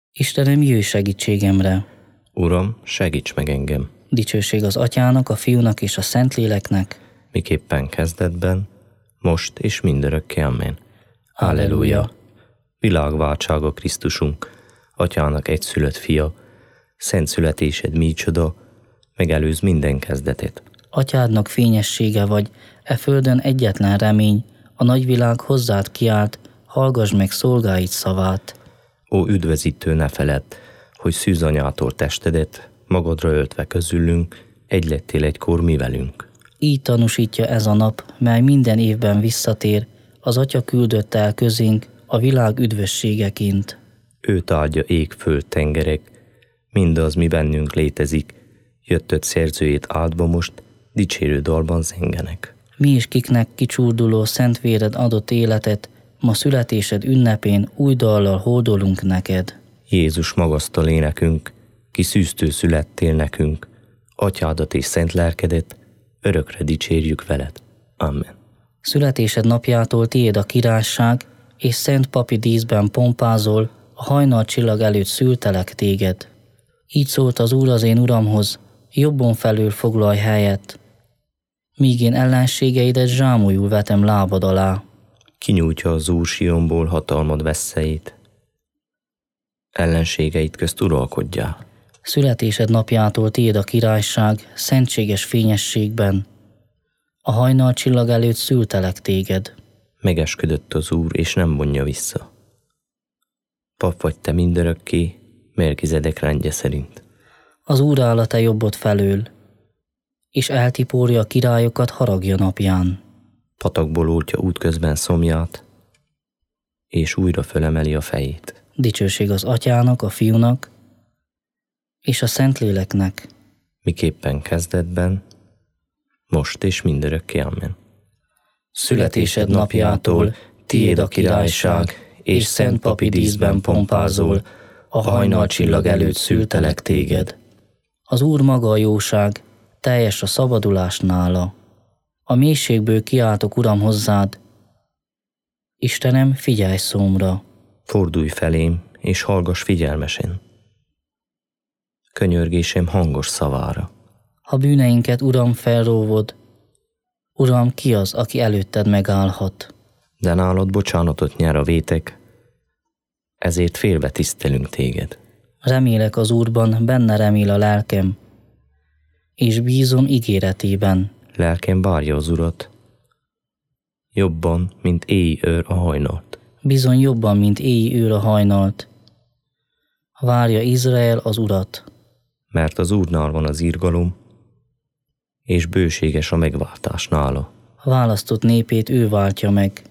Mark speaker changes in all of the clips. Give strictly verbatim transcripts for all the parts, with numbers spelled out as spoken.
Speaker 1: Istenem, jöjj segítségemre!
Speaker 2: Uram, segíts meg engem!
Speaker 1: Dicsőség az Atyának, a Fiúnak és a Szentléleknek,
Speaker 2: miképpen kezdetben, most és mindörökké. Amen. Halleluja! Világváltsága Krisztusunk, Atyának egyszülött fia, szent születésed micsoda, megelőz minden kezdetet.
Speaker 1: Atyádnak fényessége vagy, e földön egyetlen remény, a nagyvilág hozzád kiált, hallgass meg szolgáid szavát.
Speaker 2: Ó üdvözítő, ne feledd, hogy szűzanyától testedet, magadra öltve közülünk, egy lettél egykor mi velünk.
Speaker 1: Így tanúsítja ez a nap, mely minden évben visszatér, az Atya küldött el közénk a világ üdvösségeként.
Speaker 2: Őt áldja ég, föld, tengerek, mindaz, mi bennünk létezik, jöttött szerzőjét áldva most, dicsérő dalban zengenek.
Speaker 1: Mi is, kiknek kicsúrduló szent véred adott életet, ma születésed ünnepén új dallal hódolunk neked.
Speaker 2: Jézus, magasztal énekünk, ki szűztő születtél nekünk, Atyádat és szent lelkedet, örökre dicsérjük veled. Amen.
Speaker 1: Születésed napjától tiéd a királyság, és szent papi díszben pompázol, a hajnal csillag előtt szültelek téged. Így szólt az Úr az én Uramhoz, jobbon felül foglalj helyet, míg én ellenségeidet zsámolyul vetem lábad alá.
Speaker 2: Kinyújtja az Úr Sionból hatalmad veszélyét, ellenségeit közt uralkodjál.
Speaker 1: Születésed napjától tiéd a királyság, szentséges fényességben, a hajnal csillag előtt szültelek téged.
Speaker 2: Megesküdött az Úr, és nem vonja vissza. Pap vagy te mindörökké, Melkizedek rendje szerint.
Speaker 1: Az Úr áll a te jobbod felől, és eltiporja a királyokat haragja napján.
Speaker 2: Patakból oltja útközben szomját, és újra fölemeli a fejét.
Speaker 1: Dicsőség az Atyának, a Fiúnak és a Szentléleknek,
Speaker 2: miképpen kezdetben, most és mindörökké. Amen.
Speaker 1: Születésed napjától tiéd a királyság, és szent papi díszben pompázol, a hajnal csillag előtt szültelek téged. Az Úr maga a jóság, teljes a szabadulás nála. A mélységből kiáltok, Uram, hozzád. Istenem, figyelj szómra.
Speaker 2: Fordulj felém, és hallgass figyelmesen. Könyörgésem hangos szavára.
Speaker 1: Ha bűneinket, Uram, felróvod, Uram, ki az, aki előtted megállhat?
Speaker 2: De nálad bocsánatot nyer a vétek, ezért félve tisztelünk téged.
Speaker 1: Remélek az Úrban, benne remél a lelkem, és bízom ígéretében.
Speaker 2: Lelkem várja az Urat, jobban, mint éji őr a hajnalt.
Speaker 1: Bizony jobban, mint éji őr a hajnalt. Várja Izrael az Urat.
Speaker 2: Mert az Úrnál van az irgalom, és bőséges a megváltás nála.
Speaker 1: Választott népét ő váltja meg,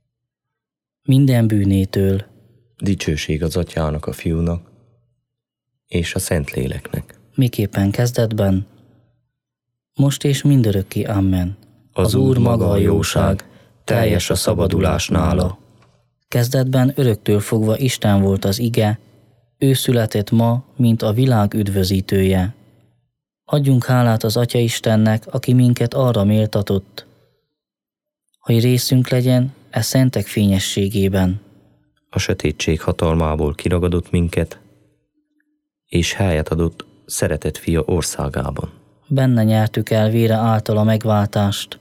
Speaker 1: minden bűnétől.
Speaker 2: Dicsőség az Atyának, a Fiúnak, és a Szentléleknek.
Speaker 1: Miképpen kezdetben, most és mindörökké. Amen.
Speaker 2: Az, az Úr maga a jóság, teljes a szabadulás nála.
Speaker 1: Kezdetben öröktől fogva Isten volt az ige, ő született ma, mint a világ üdvözítője. Adjunk hálát az Atya Istennek, aki minket arra méltatott, hogy részünk legyen e szentek fényességében.
Speaker 2: A sötétség hatalmából kiragadott minket, és helyet adott szeretett fia országában.
Speaker 1: Benne nyertük el vére által a megváltást,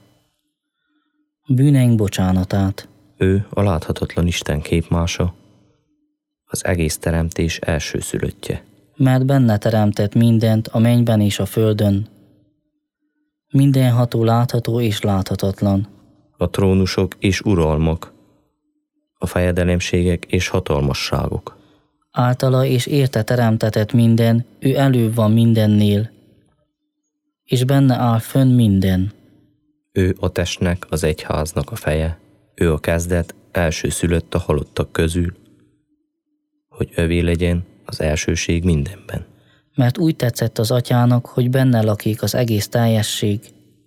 Speaker 1: bűneink bocsánatát.
Speaker 2: Ő a láthatatlan Isten képmása, az egész teremtés elsőszülöttje.
Speaker 1: Mert benne teremtett mindent a mennyben és a földön, mindenható látható és láthatatlan.
Speaker 2: A trónusok és uralmak, a fejedelemségek és hatalmasságok.
Speaker 1: Általa és érte teremtetett minden, ő előbb van mindennél, és benne áll fönn minden.
Speaker 2: Ő a testnek, az egyháznak a feje, ő a kezdet, elsőszülött a halottak közül, hogy övé legyen az elsőség mindenben.
Speaker 1: Mert úgy tetszett az Atyának, hogy benne lakik az egész teljesség,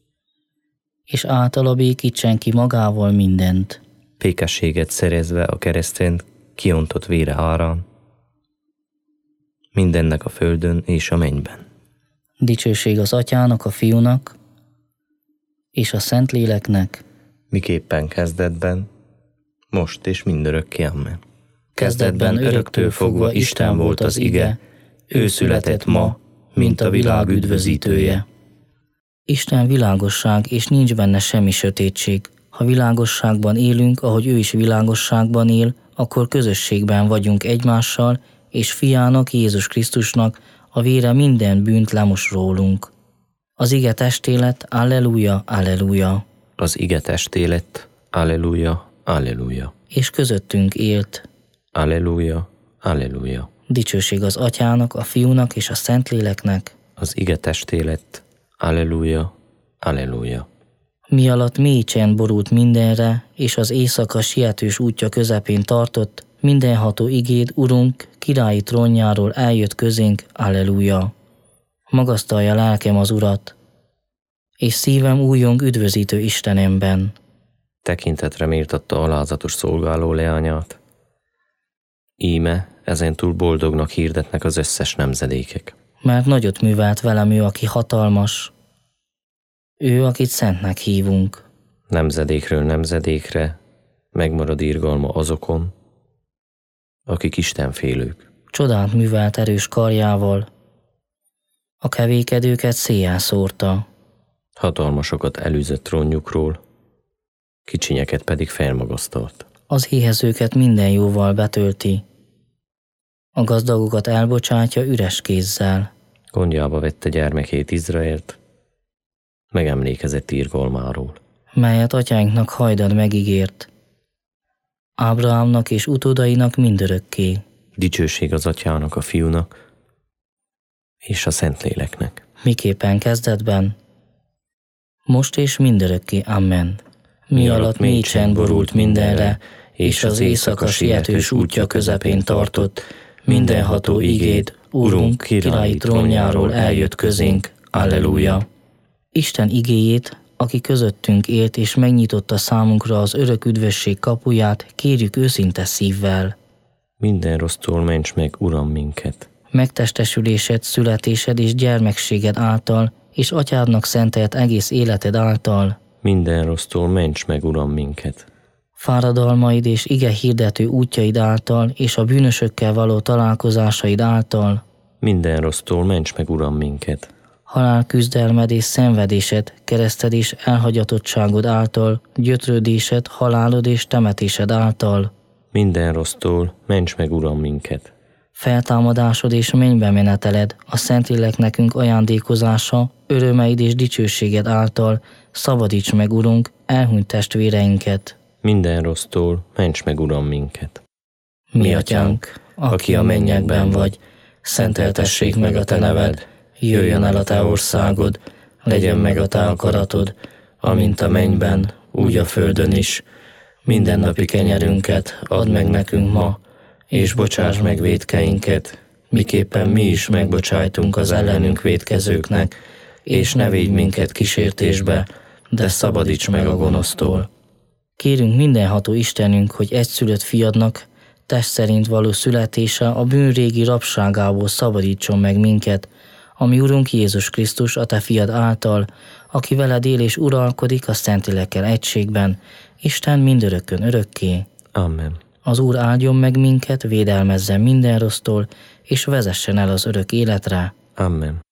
Speaker 1: és általa békítsen ki magával mindent.
Speaker 2: Békességet szerezve a kereszten kiontott vére árán, mindennek a földön és a mennyben.
Speaker 1: Dicsőség az Atyának, a Fiúnak és a Szentléleknek,
Speaker 2: miképpen kezdetben, most és mindörökké. Amen.
Speaker 1: Kezdetben öröktől fogva Isten volt az ige, ő született ma, mint a világ üdvözítője. Isten világosság, és nincs benne semmi sötétség. Ha világosságban élünk, ahogy ő is világosságban él, akkor közösségben vagyunk egymással, és fiának, Jézus Krisztusnak a vére minden bűnt lemos rólunk. Az ige testé lett, alleluja, alleluja.
Speaker 2: Az ige testé lett, alleluja, alleluja.
Speaker 1: És közöttünk élt.
Speaker 2: Alleluja, alleluja.
Speaker 1: Dicsőség az Atyának, a Fiúnak és a Szentléleknek.
Speaker 2: Az ige testé lett, alleluja, alleluja.
Speaker 1: Mi alatt mély csend borult mindenre, és az éjszaka sietős útja közepén tartott, mindenható igéd, Urunk, királyi trónjáról eljött közénk, alleluja. Magasztalja lelkem az Urat, és szívem újjong üdvözítő Istenemben.
Speaker 2: Tekintetre méltatta alázatos szolgáló leányát. Íme, ezentúl boldognak hirdetnek az összes nemzedékek.
Speaker 1: Mert nagyot művelt velem ő, aki hatalmas, ő, akit szentnek hívunk.
Speaker 2: Nemzedékről nemzedékre megmarad irgalma azokon, akik istenfélők.
Speaker 1: Csodát művelt erős karjával, a kevékedőket széjjel szórta.
Speaker 2: Hatalmasokat elűzött trónjukról, kicsinyeket pedig felmagasztalt.
Speaker 1: Az éhezőket minden jóval betölti, a gazdagokat elbocsátja üres kézzel.
Speaker 2: Gondjába vette gyermekét Izraelt, megemlékezett irgalmáról,
Speaker 1: melyet atyáinknak hajdan megígért, Ábrahámnak és utódainak mindörökké.
Speaker 2: Dicsőség az Atyának, a Fiúnak és a Szentléleknek.
Speaker 1: Miképpen kezdetben, most és mindörökké. Amen. Mi alatt mély csend borult mindenre, és az éjszaka sietős útja közepén tartott, mindenható igéd, Urunk, királyi trónjáról eljött közénk, alleluja. Isten igéjét, aki közöttünk élt és megnyitotta számunkra az örök üdvösség kapuját, kérjük őszinte szívvel.
Speaker 2: Minden rossztól ments meg, Uram, minket.
Speaker 1: Megtestesülésed, születésed és gyermekséged által, és atyádnak szentelt egész életed által.
Speaker 2: Minden rossztól ments meg, Uram, minket.
Speaker 1: Fáradalmaid és ige hirdető útjaid által, és a bűnösökkel való találkozásaid által.
Speaker 2: Minden rossztól ments meg, Uram, minket.
Speaker 1: Halál küzdelmed és szenvedésed, kereszted és elhagyatottságod által, gyötrődésed, halálod és temetésed által.
Speaker 2: Minden rossztól ments meg, Uram, minket.
Speaker 1: Feltámadásod és mennybe meneteled, a Szentlélek nekünk ajándékozása, örömeid és dicsőséged által, szabadíts meg, Urunk, elhunyt testvéreinket.
Speaker 2: Minden rossztól ments meg, Uram, minket.
Speaker 1: Mi atyánk, aki a mennyekben vagy, szenteltessék meg a te neved, jöjjön el a te országod, legyen meg a te akaratod, amint a mennyben, úgy a földön is. Mindennapi kenyerünket add meg nekünk ma, és bocsáss meg vétkeinket, miképpen mi is megbocsájtunk az ellenünk vétkezőknek, és ne védj minket kísértésbe, de szabadíts meg a gonosztól. Kérünk mindenható Istenünk, hogy egyszülött fiadnak test szerint való születése a bűn régi rabságából szabadítson meg minket, ami Urunk Jézus Krisztus, a te fiad által, aki veled él és uralkodik a Szentlélekkel egységben, Isten mindörökkön örökké.
Speaker 2: Amen.
Speaker 1: Az Úr áldjon meg minket, védelmezzen minden rossztól, és vezessen el az örök életre.
Speaker 2: Amen.